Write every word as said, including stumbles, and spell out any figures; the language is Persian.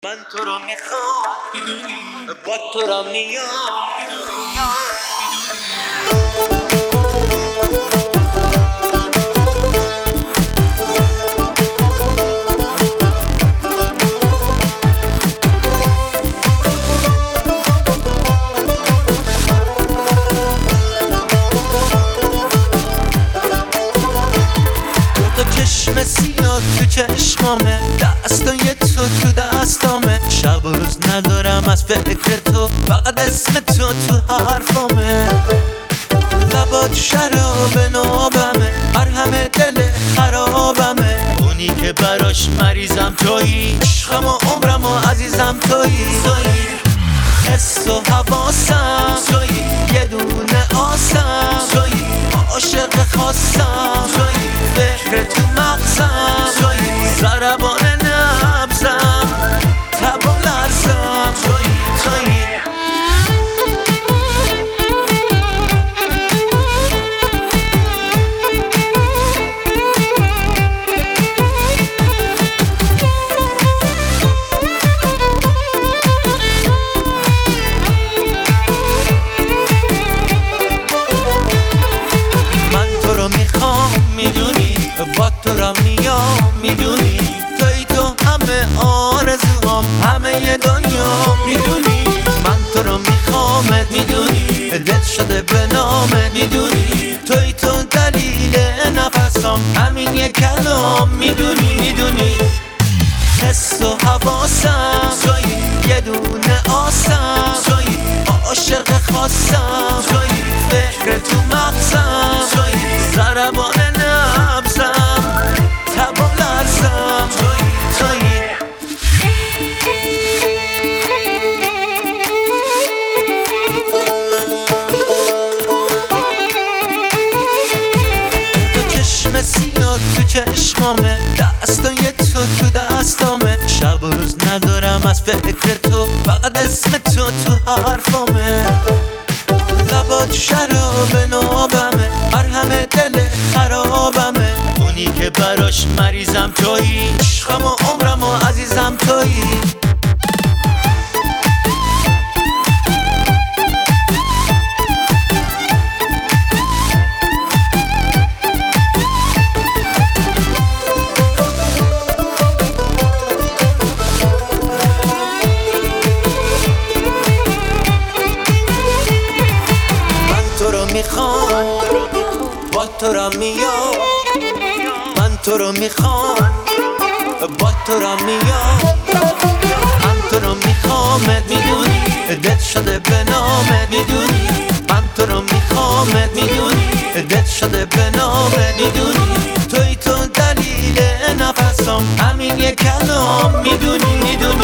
من تو رو میخوام، با تو رو میام. چشم سیاه تو چشمامه، دستای تو تو دستامه، شب و روز ندارم از فکر تو، فقط اسم تو تو حرفامه. لبات شراب نابمه، مرهم دل خرابمه، اونی که براش مریضم تویی، عشقم و عمرم و عزیزم تویی. حس و حواسم تویی، یه دونه آسم تویی، عاشق خاصم تویی، فکر تو مغزم تویی، ضربان نبزم، تب و لرزم تویی تویی. با تو را میام، میدونی توی تو همه آرزوام، همه دنیا میدونی. من تو رو میخوامت، میدونی دل شده به نامت، میدونی توی تو دلیل نفسام، همین یک کلام میدونی میدونی. حس و حواسم توی، یه دونه آسم توی، عاشق خاصم توی، فکر تو مغزم توی، ضربان نبزم، تب و لرزم توی توی. تو چشم سیاه تو چشمامه، دستای تو تو دستامه، شب و روز ندارم از فکر تو، فقط اسم تو تو حرفامه. لبات شراب نابمه، مرهم دل خرابمه، اونی که براش مریضم تویی، عشقم و عمرم و عزیزم تویی. میخوام با تو را میام، من تو رو میخوام با تو را میام. من تو رو میخوامت، میدونی دل شده به نامت، میدونی من تو رو میخوامت، میدونی دل شده به نامت، میدونی توی تو دلیل نفسام، همین یک کلام میدونی میدونی.